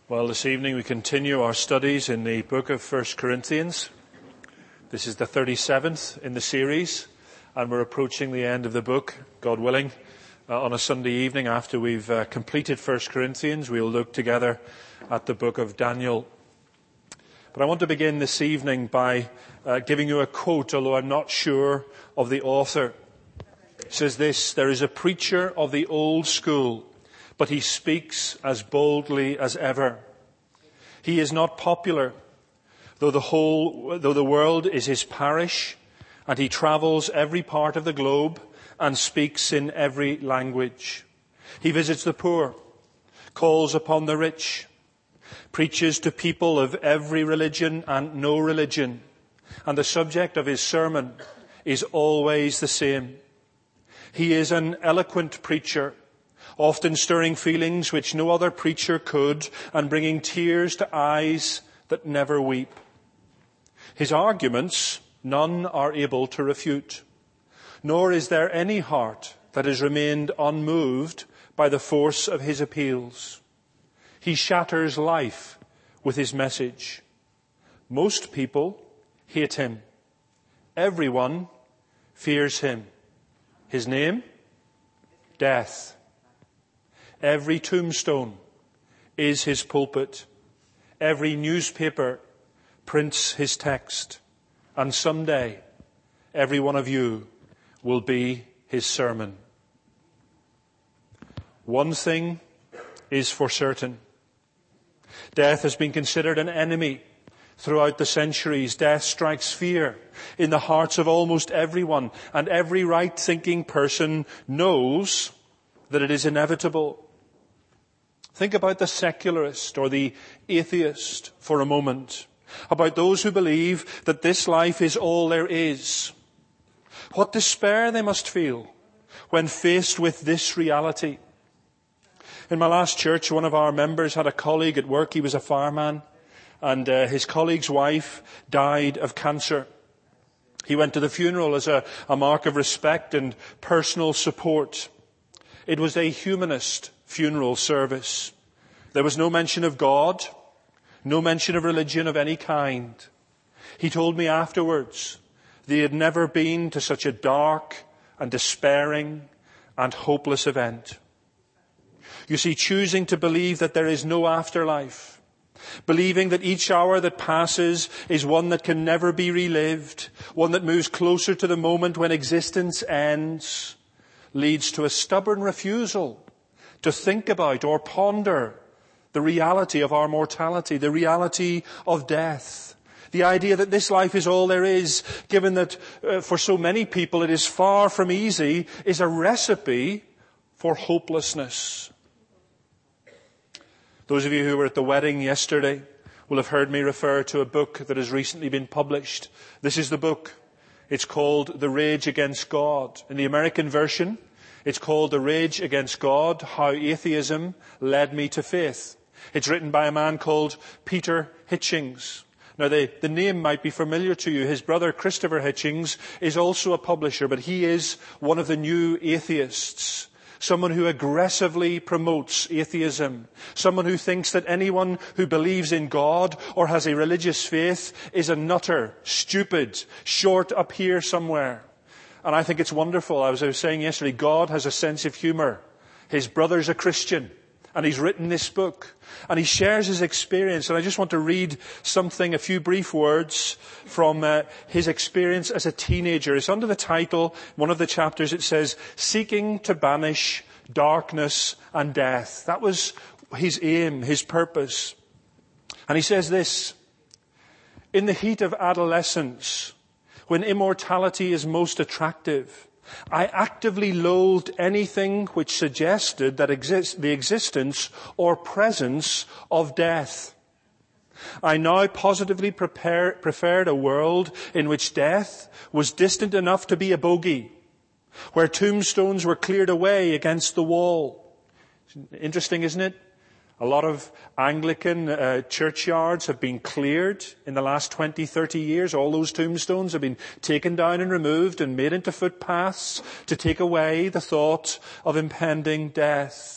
Well, this evening we continue our studies in the book of 1 Corinthians. This is the 37th in the series, and we're approaching the end of the book, God willing. On a Sunday evening after we've completed 1 Corinthians, we'll look together at the book of Daniel. But I want to begin this evening by giving you a quote, although I'm not sure of the author. It says this: "There is a preacher of the old school, but he speaks as boldly as ever. He is not popular, though the world is his parish, and he travels every part of the globe and speaks in every language. He visits the poor, calls upon the rich, preaches to people of every religion and no religion, and the subject of his sermon is always the same. He is an eloquent preacher, often stirring feelings which no other preacher could, and bringing tears to eyes that never weep. His arguments none are able to refute, nor is there any heart that has remained unmoved by the force of his appeals. He shatters life with his message. Most people hate him. Everyone fears him. His name? Death. Every tombstone is his pulpit. Every newspaper prints his text. And someday, every one of you will be his sermon. One thing is for certain. Death has been considered an enemy throughout the centuries. Death strikes fear in the hearts of almost everyone, and every right-thinking person knows that it is inevitable. Think about the secularist or the atheist for a moment, about those who believe that this life is all there is. What despair they must feel when faced with this reality. In my last church, one of our members had a colleague at work. He was a fireman, and his colleague's wife died of cancer. He went to the funeral as a mark of respect and personal support. It was a humanist funeral service. There was no mention of God, no mention of religion of any kind. He told me afterwards that he had never been to such a dark and despairing and hopeless event. You see, choosing to believe that there is no afterlife, believing that each hour that passes is one that can never be relived, one that moves closer to the moment when existence ends, leads to a stubborn refusal to think about or ponder the reality of our mortality, the reality of death. The idea that this life is all there is, given that for so many people it is far from easy, is a recipe for hopelessness. Those of you who were at the wedding yesterday will have heard me refer to a book that has recently been published. This is the book. It's called The Rage Against God. In the American version, it's called The Rage Against God, How Atheism Led Me to Faith. It's written by a man called Peter Hitchens. Now, the name might be familiar to you. His brother, Christopher Hitchens, is also a publisher, but he is one of the new atheists. Someone who aggressively promotes atheism. Someone who thinks that anyone who believes in God or has a religious faith is a nutter, stupid, short up here somewhere. And I think it's wonderful. As I was saying yesterday, God has a sense of humor. His brother's a Christian, and he's written this book, and he shares his experience. And I just want to read something, a few brief words from his experience as a teenager. It's under the title, one of the chapters, it says, "Seeking to Banish Darkness and Death." That was his aim, his purpose. And he says this: "In the heat of adolescence, when immortality is most attractive, I actively loathed anything which suggested that the existence or presence of death. I now positively preferred a world in which death was distant enough to be a bogey, where tombstones were cleared away against the wall." Interesting, isn't it? A lot of Anglican churchyards have been cleared in the last 20, 30 years. All those tombstones have been taken down and removed and made into footpaths to take away the thought of impending death.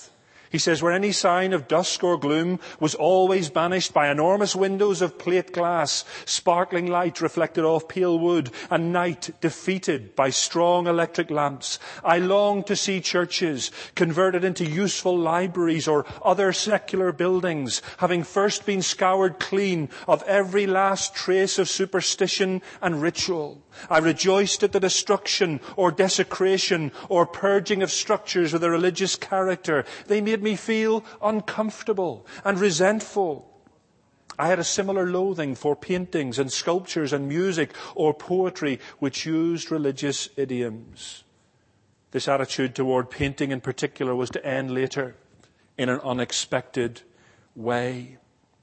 He says, where any sign of dusk or gloom was always banished by enormous windows of plate glass, sparkling light reflected off pale wood, and night defeated by strong electric lamps. I long to see churches converted into useful libraries or other secular buildings, having first been scoured clean of every last trace of superstition and ritual. I rejoiced at the destruction or desecration or purging of structures with a religious character. They made me feel uncomfortable and resentful. I had a similar loathing for paintings and sculptures and music or poetry which used religious idioms. This attitude toward painting in particular was to end later in an unexpected way.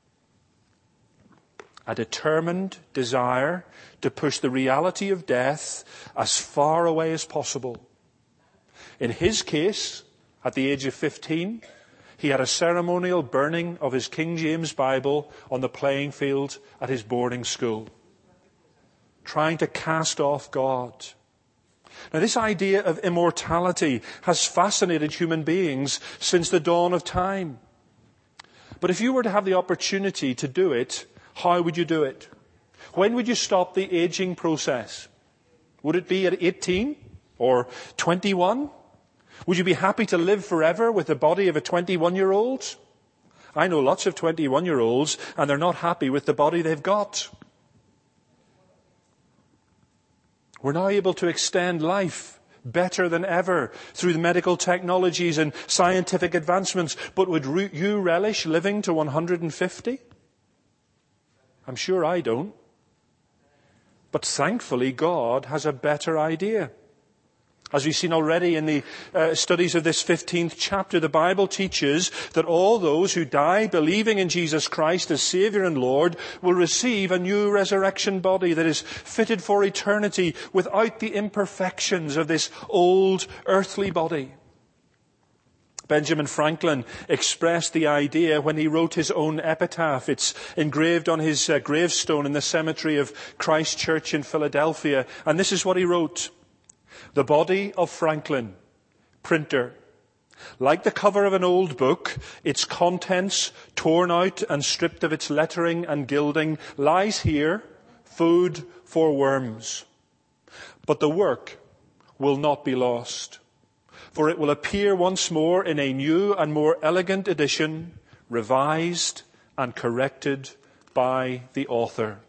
A determined desire to push the reality of death as far away as possible. In his case, at the age of 15, he had a ceremonial burning of his King James Bible on the playing field at his boarding school, trying to cast off God. Now, this idea of immortality has fascinated human beings since the dawn of time. But if you were to have the opportunity to do it, how would you do it? When would you stop the aging process? Would it be at 18 or 21? Would you be happy to live forever with the body of a 21-year-old? I know lots of 21-year-olds and they're not happy with the body they've got. We're now able to extend life better than ever through the medical technologies and scientific advancements. But would you relish living to 150? I'm sure I don't. But thankfully, God has a better idea. As we've seen already in the studies of this 15th chapter, the Bible teaches that all those who die believing in Jesus Christ as Saviour and Lord will receive a new resurrection body that is fitted for eternity without the imperfections of this old earthly body. Benjamin Franklin expressed the idea when he wrote his own epitaph. It's engraved on his gravestone in the cemetery of Christ Church in Philadelphia. And this is what he wrote. The body of Franklin, printer, like the cover of an old book, its contents torn out and stripped of its lettering and gilding, lies here, food for worms. But the work will not be lost, for it will appear once more in a new and more elegant edition, revised and corrected by the author.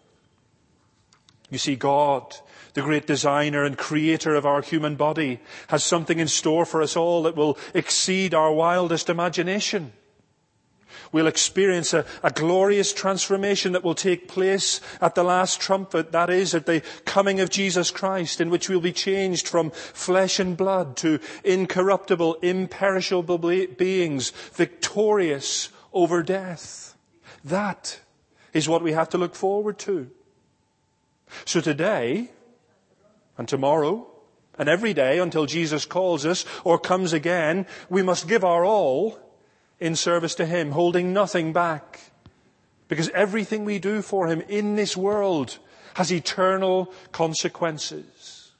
You see, God, the great designer and creator of our human body, has something in store for us all that will exceed our wildest imagination. We'll experience a glorious transformation that will take place at the last trumpet, that is, at the coming of Jesus Christ, in which we'll be changed from flesh and blood to incorruptible, imperishable beings, victorious over death. That is what we have to look forward to. So today and tomorrow and every day until Jesus calls us or comes again, we must give our all in service to Him, holding nothing back. Because everything we do for Him in this world has eternal consequences.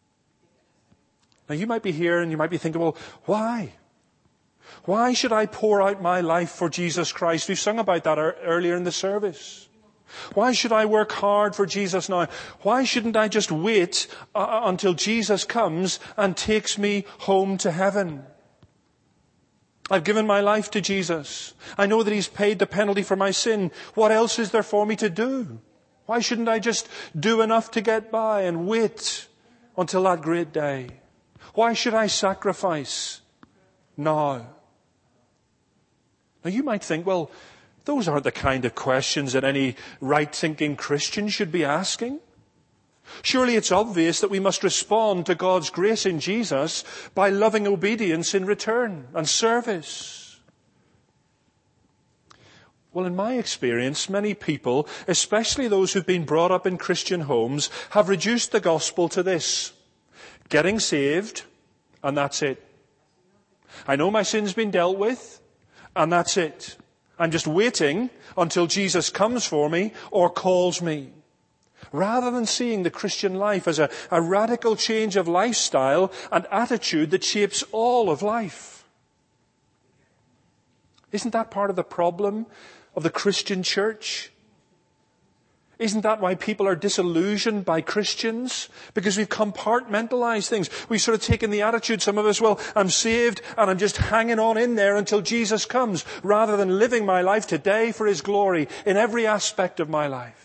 Now you might be here and you might be thinking, well, why? Why should I pour out my life for Jesus Christ? We've sung about that earlier in the service. Why should I work hard for Jesus now? Why shouldn't I just wait until Jesus comes and takes me home to heaven? I've given my life to Jesus. I know that He's paid the penalty for my sin. What else is there for me to do? Why shouldn't I just do enough to get by and wait until that great day? Why should I sacrifice now? Now you might think, well, those aren't the kind of questions that any right-thinking Christian should be asking. Surely it's obvious that we must respond to God's grace in Jesus by loving obedience in return and service. Well, in my experience, many people, especially those who've been brought up in Christian homes, have reduced the gospel to this: getting saved, and that's it. I know my sin's been dealt with, and that's it. I'm just waiting until Jesus comes for me or calls me. Rather than seeing the Christian life as a radical change of lifestyle and attitude that shapes all of life. Isn't that part of the problem of the Christian church? Isn't that why people are disillusioned by Christians? Because we've compartmentalized things. We've sort of taken the attitude, some of us, well, I'm saved and I'm just hanging on in there until Jesus comes, rather than living my life today for His glory in every aspect of my life.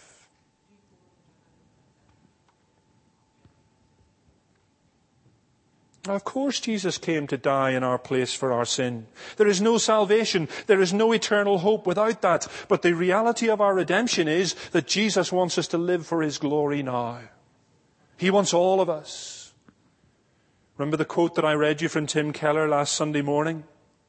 Now, of course, Jesus came to die in our place for our sin. There is no salvation. There is no eternal hope without that. But the reality of our redemption is that Jesus wants us to live for His glory now. He wants all of us. Remember the quote that I read you from Tim Keller last Sunday morning?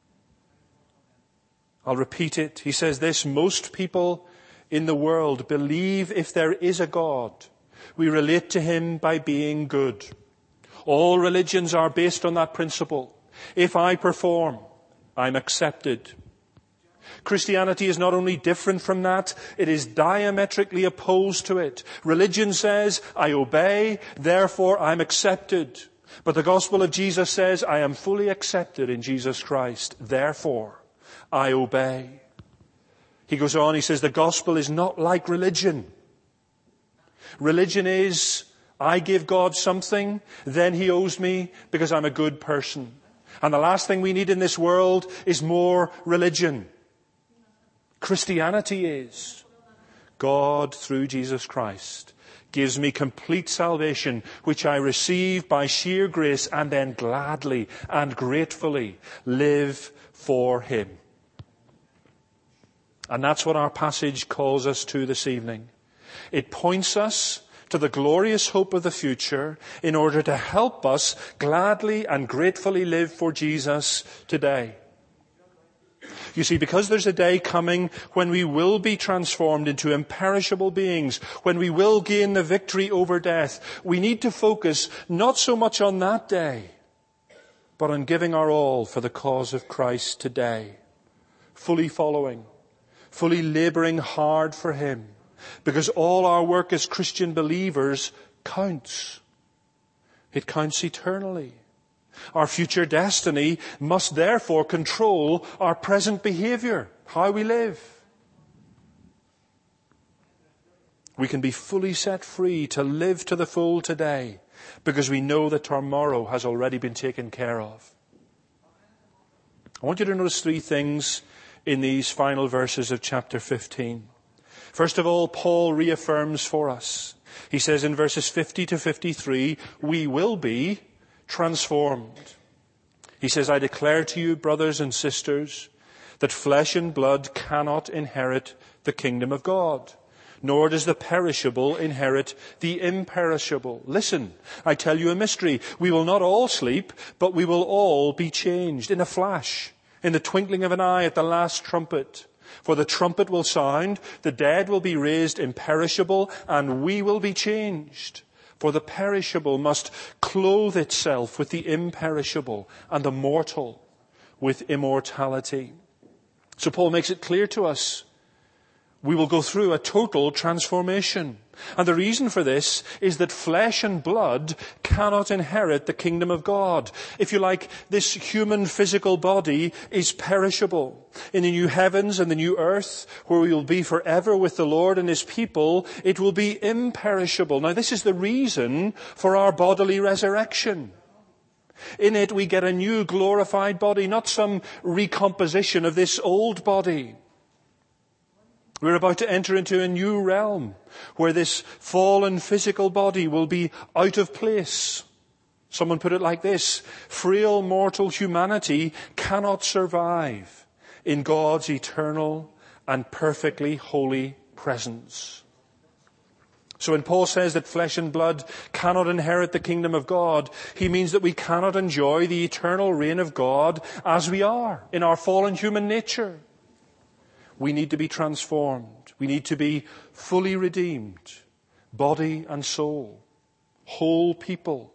I'll repeat it. He says this: most people in the world believe if there is a God, we relate to Him by being good. All religions are based on that principle. If I perform, I'm accepted. Christianity is not only different from that, it is diametrically opposed to it. Religion says, I obey, therefore I'm accepted. But the gospel of Jesus says, I am fully accepted in Jesus Christ, therefore I obey. He goes on, he says, the gospel is not like religion. Religion is, I give God something, then He owes me because I'm a good person. And the last thing we need in this world is more religion. Christianity is, God, through Jesus Christ, gives me complete salvation, which I receive by sheer grace and then gladly and gratefully live for Him. And that's what our passage calls us to this evening. It points us to the glorious hope of the future in order to help us gladly and gratefully live for Jesus today. You see, because there's a day coming when we will be transformed into imperishable beings, when we will gain the victory over death, we need to focus not so much on that day, but on giving our all for the cause of Christ today, fully following, fully laboring hard for Him. Because all our work as Christian believers counts. It counts eternally. Our future destiny must therefore control our present behavior, how we live. We can be fully set free to live to the full today because we know that tomorrow has already been taken care of. I want you to notice three things in these final verses of chapter 15. First of all, Paul reaffirms for us. He says in verses 50 to 53, we will be transformed. He says, I declare to you, brothers and sisters, that flesh and blood cannot inherit the kingdom of God, nor does the perishable inherit the imperishable. Listen, I tell you a mystery. We will not all sleep, but we will all be changed in a flash, in the twinkling of an eye at the last trumpet. For the trumpet will sound, the dead will be raised imperishable, and we will be changed. For the perishable must clothe itself with the imperishable, and the mortal with immortality. So Paul makes it clear to us, we will go through a total transformation. And the reason for this is that flesh and blood cannot inherit the kingdom of God. If you like, this human physical body is perishable. In the new heavens and the new earth, where we will be forever with the Lord and His people, it will be imperishable. Now, this is the reason for our bodily resurrection. In it, we get a new glorified body, not some recomposition of this old body. We're about to enter into a new realm where this fallen physical body will be out of place. Someone put it like this: frail mortal humanity cannot survive in God's eternal and perfectly holy presence. So when Paul says that flesh and blood cannot inherit the kingdom of God, he means that we cannot enjoy the eternal reign of God as we are in our fallen human nature. We need to be transformed. We need to be fully redeemed, body and soul, whole people.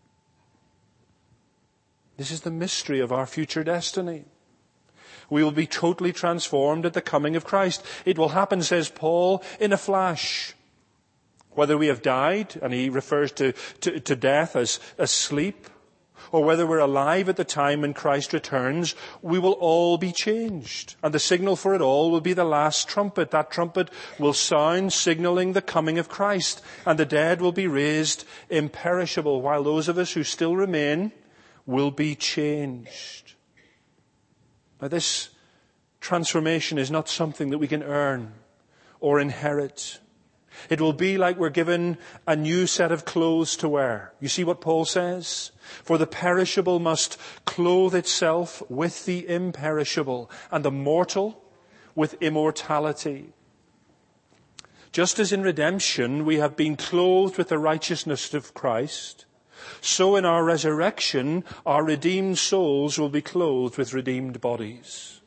This is the mystery of our future destiny. We will be totally transformed at the coming of Christ. It will happen, says Paul, in a flash. Whether we have died, and he refers to death as sleep, or whether we're alive at the time when Christ returns, we will all be changed. And the signal for it all will be the last trumpet. That trumpet will sound, signaling the coming of Christ. And the dead will be raised imperishable, while those of us who still remain will be changed. Now, this transformation is not something that we can earn or inherit. It will be like we're given a new set of clothes to wear. You see what Paul says? For the perishable must clothe itself with the imperishable, and the mortal with immortality. Just as in redemption we have been clothed with the righteousness of Christ, so in our resurrection our redeemed souls will be clothed with redeemed bodies.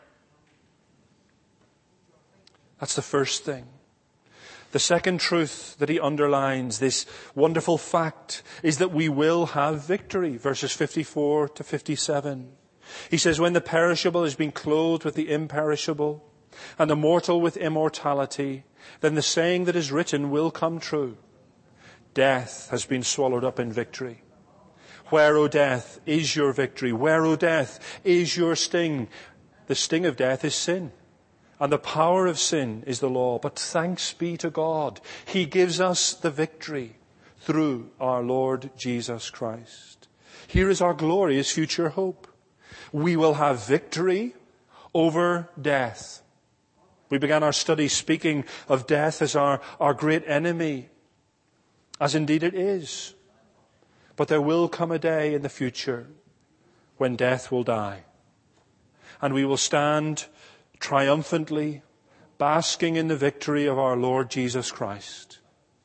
That's the first thing. The second truth that he underlines, this wonderful fact, is that we will have victory. Verses 54 to 57. He says, when the perishable has been clothed with the imperishable, and the mortal with immortality, then the saying that is written will come true. Death has been swallowed up in victory. Where, O death, is your victory? Where, O death, is your sting? The sting of death is sin. And the power of sin is the law. But thanks be to God, He gives us the victory through our Lord Jesus Christ. Here is our glorious future hope. We will have victory over death. We began our study speaking of death as our great enemy, as indeed it is. But there will come a day in the future when death will die. And we will stand triumphantly, basking in the victory of our Lord Jesus Christ.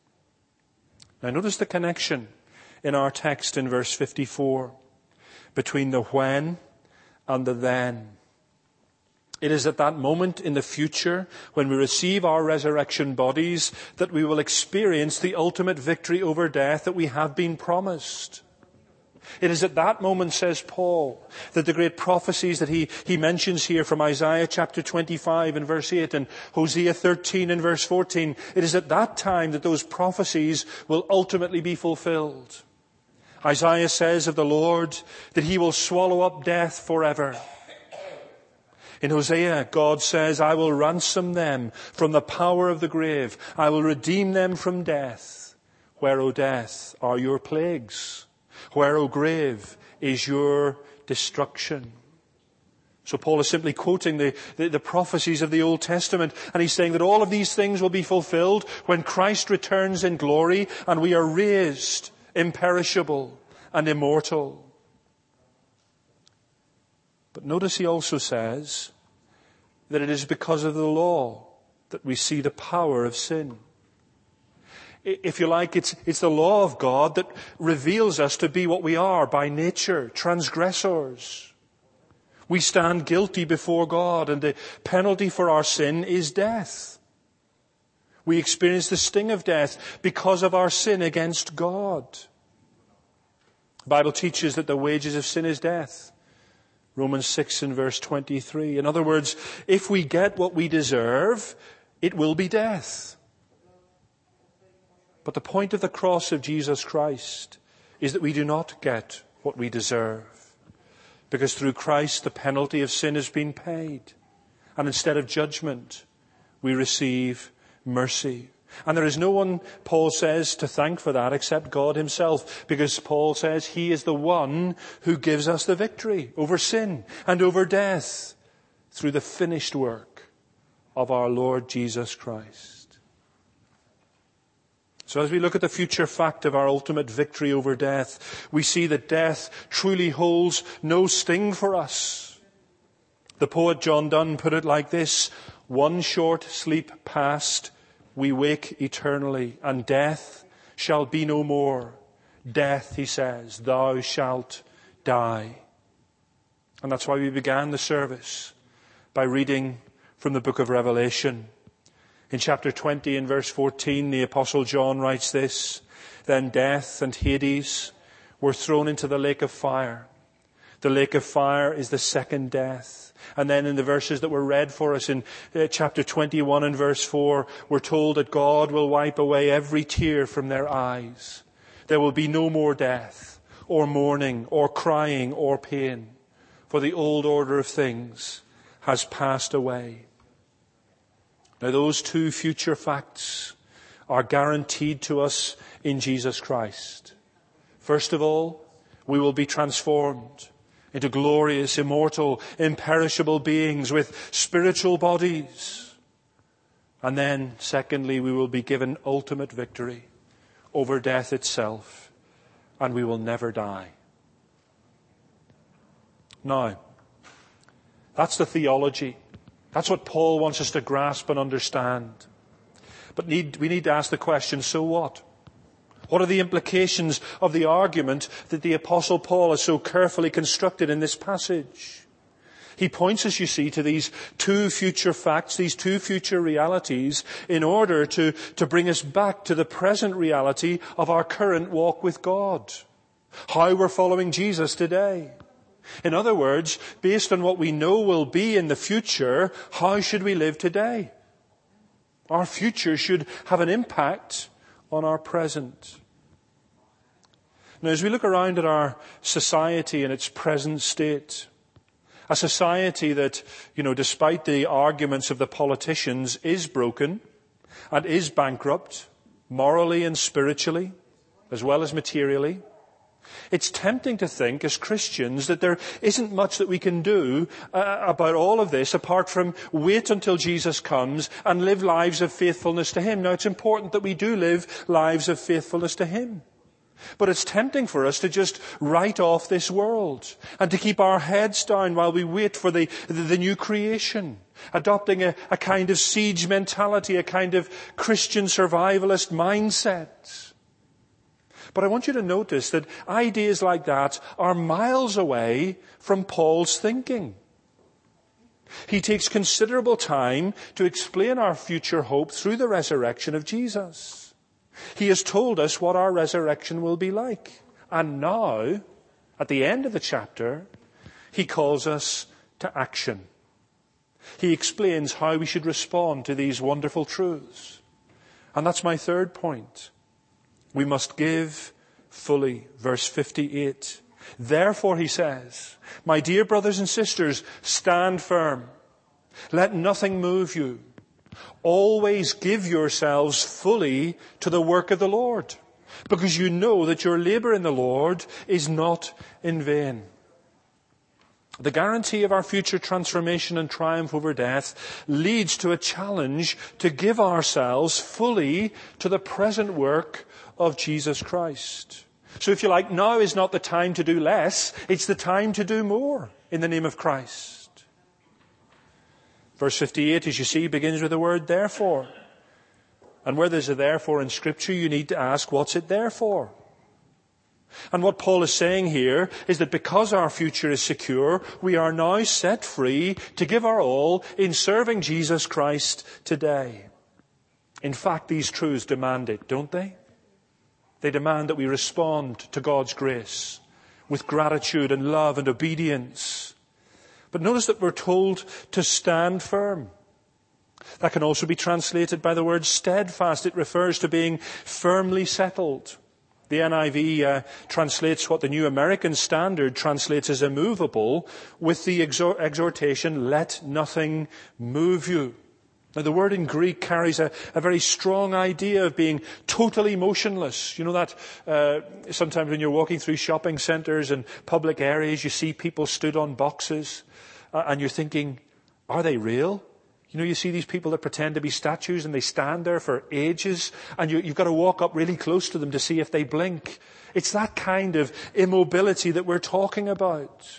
Now notice the connection in our text in verse 54 between the when and the then. It is at that moment in the future when we receive our resurrection bodies that we will experience the ultimate victory over death that we have been promised. It is at that moment, says Paul, that the great prophecies that he mentions here from Isaiah chapter 25 and verse 8 and Hosea 13 and verse 14, it is at that time that those prophecies will ultimately be fulfilled. Isaiah says of the Lord that He will swallow up death forever. In Hosea, God says, I will ransom them from the power of the grave. I will redeem them from death. Where, O death, are your plagues? Where, O grave, is your destruction? So Paul is simply quoting the prophecies of the Old Testament, and he's saying that all of these things will be fulfilled when Christ returns in glory and we are raised imperishable and immortal. But notice he also says that it is because of the law that we see the power of sin. If you like, it's the law of God that reveals us to be what we are by nature, transgressors. We stand guilty before God, and the penalty for our sin is death. We experience the sting of death because of our sin against God. The Bible teaches that the wages of sin is death. Romans 6 and verse 23. In other words, if we get what we deserve, it will be death. But the point of the cross of Jesus Christ is that we do not get what we deserve. Because through Christ, the penalty of sin has been paid. And instead of judgment, we receive mercy. And there is no one, Paul says, to thank for that except God Himself. Because Paul says He is the one who gives us the victory over sin and over death through the finished work of our Lord Jesus Christ. So as we look at the future fact of our ultimate victory over death, we see that death truly holds no sting for us. The poet John Donne put it like this: one short sleep past, we wake eternally, and death shall be no more. Death, he says, thou shalt die. And that's why we began the service by reading from the book of Revelation. In chapter 20 and verse 14, the Apostle John writes this: then death and Hades were thrown into the lake of fire. The lake of fire is the second death. And then in the verses that were read for us in chapter 21 and verse 4, we're told that God will wipe away every tear from their eyes. There will be no more death or mourning or crying or pain, for the old order of things has passed away. Now those two future facts are guaranteed to us in Jesus Christ. First of all, we will be transformed into glorious, immortal, imperishable beings with spiritual bodies. And then, secondly, we will be given ultimate victory over death itself, and we will never die. Now, that's the theology. That's what Paul wants us to grasp and understand. But we need to ask the question, so what? What are the implications of the argument that the Apostle Paul has so carefully constructed in this passage? He points us, you see, to these two future facts, these two future realities, in order to bring us back to the present reality of our current walk with God. How we're following Jesus today. In other words, based on what we know will be in the future, how should we live today? Our future should have an impact on our present. Now, as we look around at our society in its present state, a society that, despite the arguments of the politicians, is broken and is bankrupt, morally and spiritually, as well as materially, it's tempting to think as Christians that there isn't much that we can do about all of this apart from wait until Jesus comes and live lives of faithfulness to Him. Now, it's important that we do live lives of faithfulness to Him. But it's tempting for us to just write off this world and to keep our heads down while we wait for the new creation, adopting a kind of siege mentality, a kind of Christian survivalist mindset. But I want you to notice that ideas like that are miles away from Paul's thinking. He takes considerable time to explain our future hope through the resurrection of Jesus. He has told us what our resurrection will be like. And now, at the end of the chapter, he calls us to action. He explains how we should respond to these wonderful truths. And that's my third point. We must give fully. Verse 58. Therefore, he says, my dear brothers and sisters, stand firm. Let nothing move you. Always give yourselves fully to the work of the Lord, because you know that your labor in the Lord is not in vain. The guarantee of our future transformation and triumph over death leads to a challenge to give ourselves fully to the present work of Jesus Christ. So if you like, now is not the time to do less, it's the time to do more in the name of Christ. Verse 58, as you see, begins with the word therefore. And where there's a therefore in Scripture, you need to ask, what's it there for? And what Paul is saying here is that because our future is secure, we are now set free to give our all in serving Jesus Christ today. In fact, these truths demand it, don't they? They demand that we respond to God's grace with gratitude and love and obedience. But notice that we're told to stand firm. That can also be translated by the word steadfast. It refers to being firmly settled. The NIV translates what the New American Standard translates as immovable with the exhortation, let nothing move you. Now, the word in Greek carries a very strong idea of being totally motionless. You know that sometimes when you're walking through shopping centres and public areas, you see people stood on boxes and you're thinking, are they real? You know, you see these people that pretend to be statues and they stand there for ages and you've got to walk up really close to them to see if they blink. It's that kind of immobility that we're talking about.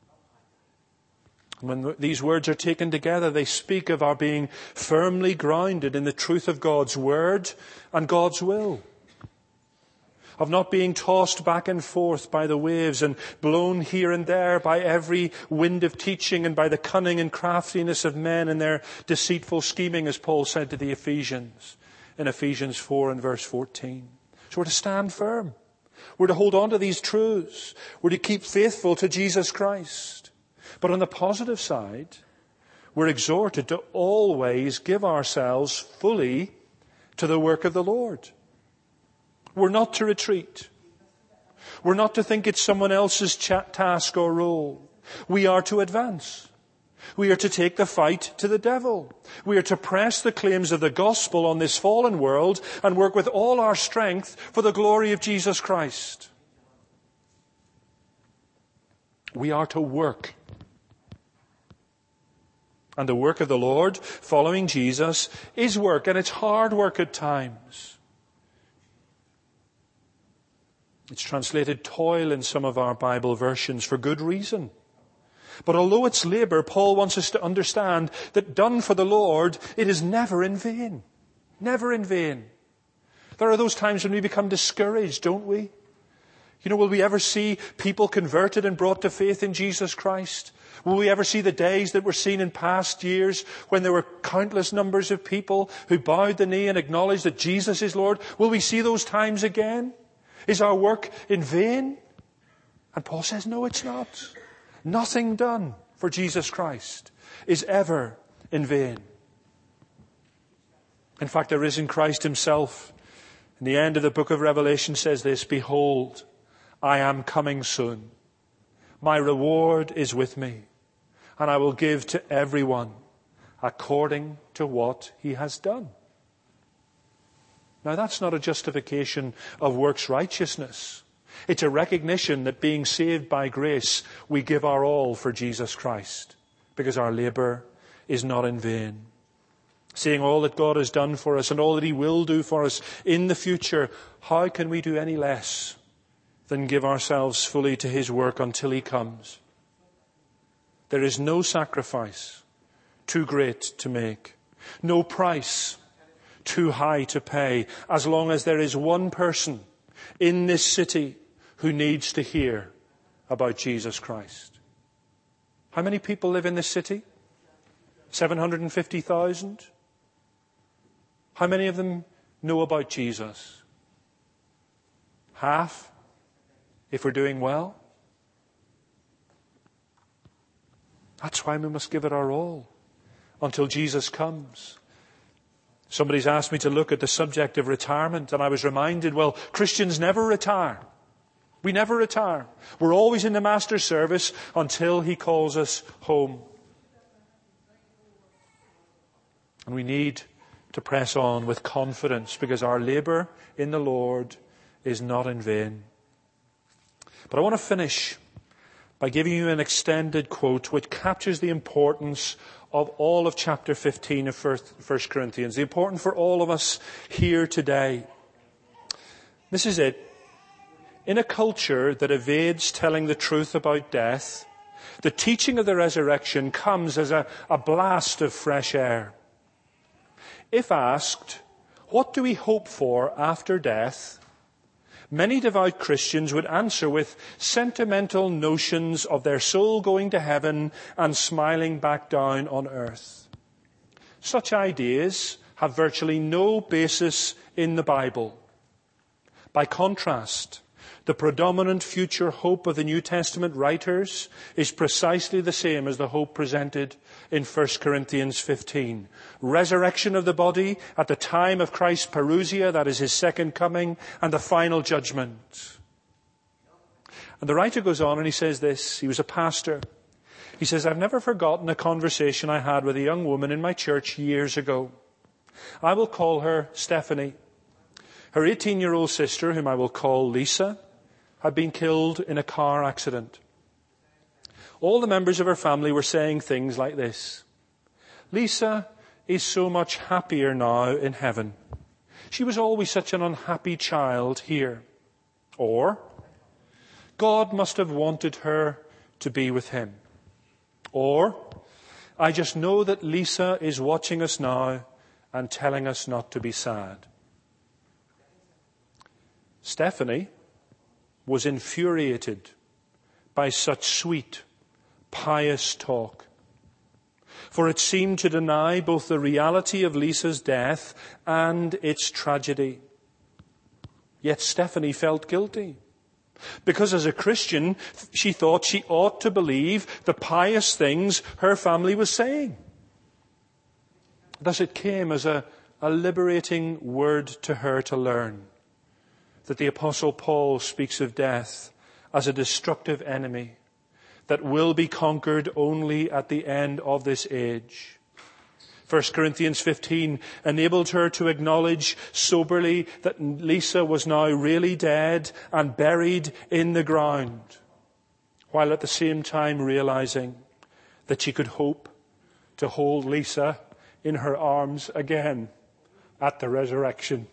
When these words are taken together, they speak of our being firmly grounded in the truth of God's word and God's will. Of not being tossed back and forth by the waves and blown here and there by every wind of teaching and by the cunning and craftiness of men and their deceitful scheming, as Paul said to the Ephesians in Ephesians 4 and verse 14. So we're to stand firm. We're to hold on to these truths. We're to keep faithful to Jesus Christ. But on the positive side, we're exhorted to always give ourselves fully to the work of the Lord. We're not to retreat. We're not to think it's someone else's task or role. We are to advance. We are to take the fight to the devil. We are to press the claims of the gospel on this fallen world and work with all our strength for the glory of Jesus Christ. We are to work. And the work of the Lord, following Jesus, is work, and it's hard work at times. It's translated toil in some of our Bible versions for good reason. But although it's labor, Paul wants us to understand that done for the Lord, it is never in vain. Never in vain. There are those times when we become discouraged, don't we? Will we ever see people converted and brought to faith in Jesus Christ? Will we ever see the days that were seen in past years when there were countless numbers of people who bowed the knee and acknowledged that Jesus is Lord? Will we see those times again? Is our work in vain? And Paul says, no, it's not. Nothing done for Jesus Christ is ever in vain. In fact, the risen Christ himself, in the end of the book of Revelation, says this, behold, I am coming soon. My reward is with me, and I will give to everyone according to what he has done. Now, that's not a justification of works righteousness. It's a recognition that being saved by grace, we give our all for Jesus Christ, because our labor is not in vain. Seeing all that God has done for us and all that he will do for us in the future, how can we do any less than give ourselves fully to his work until he comes? There is no sacrifice too great to make, no price too high to pay, as long as there is one person in this city who needs to hear about Jesus Christ. How many people live in this city? 750,000? How many of them know about Jesus? Half, if we're doing well. That's why we must give it our all until Jesus comes. Somebody's asked me to look at the subject of retirement, and I was reminded, well, Christians never retire. We never retire. We're always in the Master's service until he calls us home. And we need to press on with confidence, because our labor in the Lord is not in vain. But I want to finish by giving you an extended quote which captures the importance of all of chapter 15 of 1 Corinthians, the importance for all of us here today. This is it. In a culture that evades telling the truth about death, the teaching of the resurrection comes as a blast of fresh air. If asked, what do we hope for after death? Many devout Christians would answer with sentimental notions of their soul going to heaven and smiling back down on earth. Such ideas have virtually no basis in the Bible. By contrast, the predominant future hope of the New Testament writers is precisely the same as the hope presented in 1 Corinthians 15. Resurrection of the body at the time of Christ's parousia, that is his second coming, and the final judgment. And the writer goes on and he says this. He was a pastor. He says, I've never forgotten a conversation I had with a young woman in my church years ago. I will call her Stephanie. Her 18-year-old sister, whom I will call Lisa, had been killed in a car accident. All the members of her family were saying things like this. Lisa is so much happier now in heaven. She was always such an unhappy child here. Or, God must have wanted her to be with him. Or, I just know that Lisa is watching us now and telling us not to be sad. Stephanie was infuriated by such sweet, pious talk, for it seemed to deny both the reality of Lisa's death and its tragedy. Yet Stephanie felt guilty, because as a Christian, she thought she ought to believe the pious things her family was saying. Thus it came as a liberating word to her to learn that the Apostle Paul speaks of death as a destructive enemy that will be conquered only at the end of this age. 1 Corinthians 15 enabled her to acknowledge soberly that Lisa was now really dead and buried in the ground, while at the same time realizing that she could hope to hold Lisa in her arms again at the resurrection.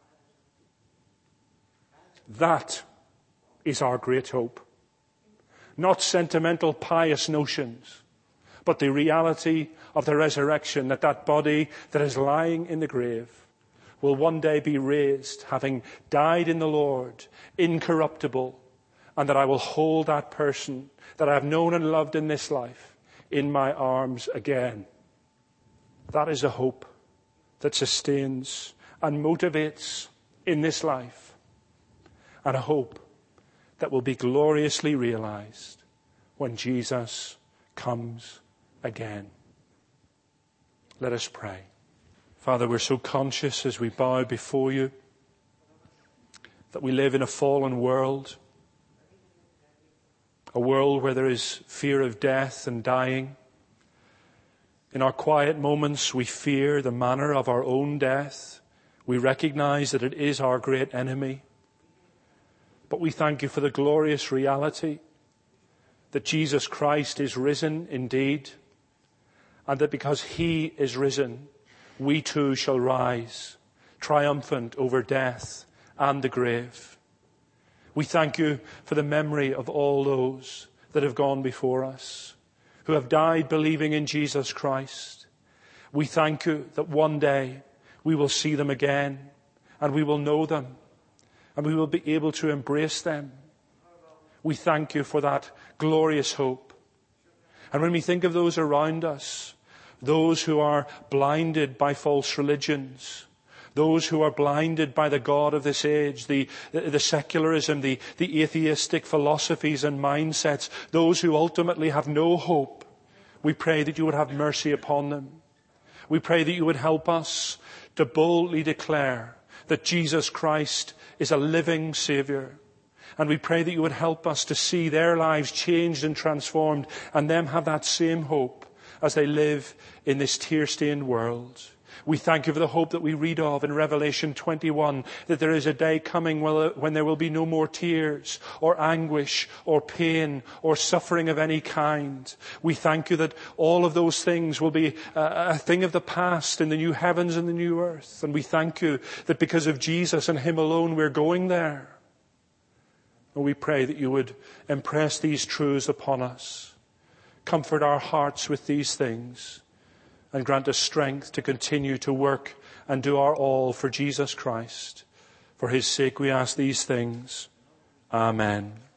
That is our great hope. Not sentimental, pious notions, but the reality of the resurrection, that that body that is lying in the grave will one day be raised, having died in the Lord, incorruptible, and that I will hold that person that I have known and loved in this life in my arms again. That is a hope that sustains and motivates in this life, and a hope that will be gloriously realized when Jesus comes again. Let us pray. Father, we're so conscious as we bow before you that we live in a fallen world, a world where there is fear of death and dying. In our quiet moments, we fear the manner of our own death. We recognize that it is our great enemy. But we thank you for the glorious reality that Jesus Christ is risen indeed, and that because he is risen, we too shall rise, triumphant over death and the grave. We thank you for the memory of all those that have gone before us, who have died believing in Jesus Christ. We thank you that one day we will see them again, and we will know them, and we will be able to embrace them. We thank you for that glorious hope. And when we think of those around us, those who are blinded by false religions, those who are blinded by the God of this age, the secularism, the atheistic philosophies and mindsets, those who ultimately have no hope, we pray that you would have mercy upon them. We pray that you would help us to boldly declare that Jesus Christ is a living Saviour. And we pray that you would help us to see their lives changed and transformed, and them have that same hope as they live in this tear-stained world. We thank you for the hope that we read of in Revelation 21, that there is a day coming when there will be no more tears or anguish or pain or suffering of any kind. We thank you that all of those things will be a thing of the past in the new heavens and the new earth. And we thank you that because of Jesus and him alone, we're going there. And we pray that you would impress these truths upon us, comfort our hearts with these things, and grant us strength to continue to work and do our all for Jesus Christ. For his sake we ask these things. Amen.